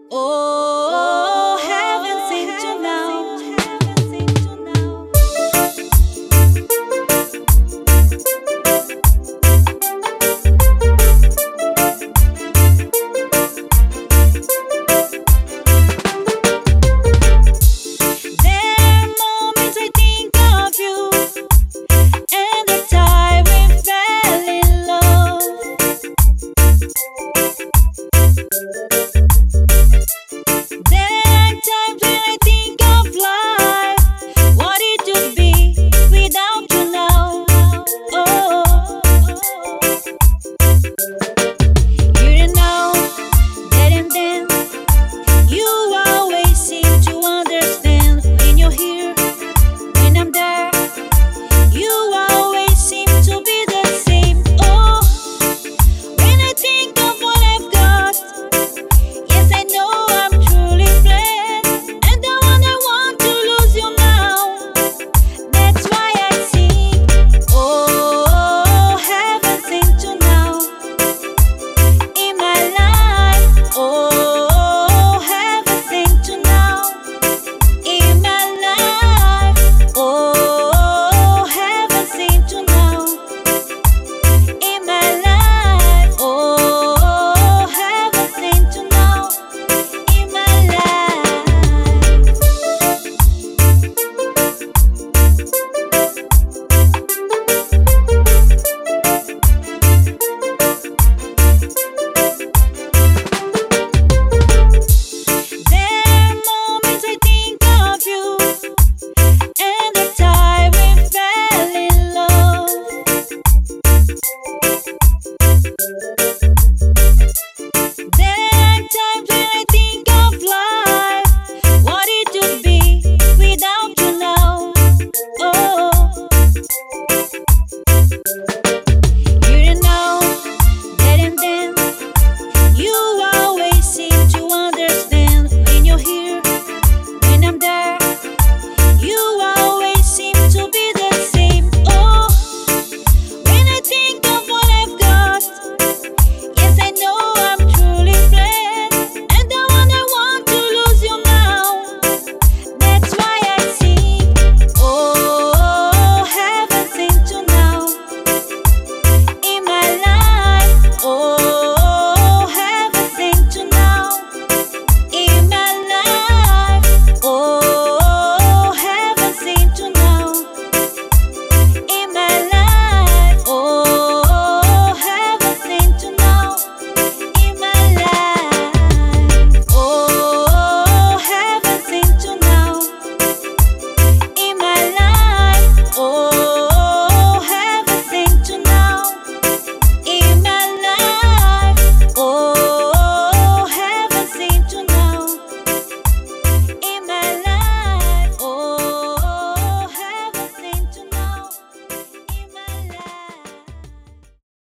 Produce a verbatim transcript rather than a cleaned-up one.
Oh, haven't seen you now. There are moments I think of you, and the time we fell in love. There are times when I think of life, what it would be without you now. Oh, you didn't know that, and then you always seem to understand when you're here, when I'm there. You always seem to be the same. Oh, when I think of what I've got, yes, I know I'm truly blessed, and I wonder want to lose you now. That's why I sing. Oh, haven't seen you now in my life. Oh.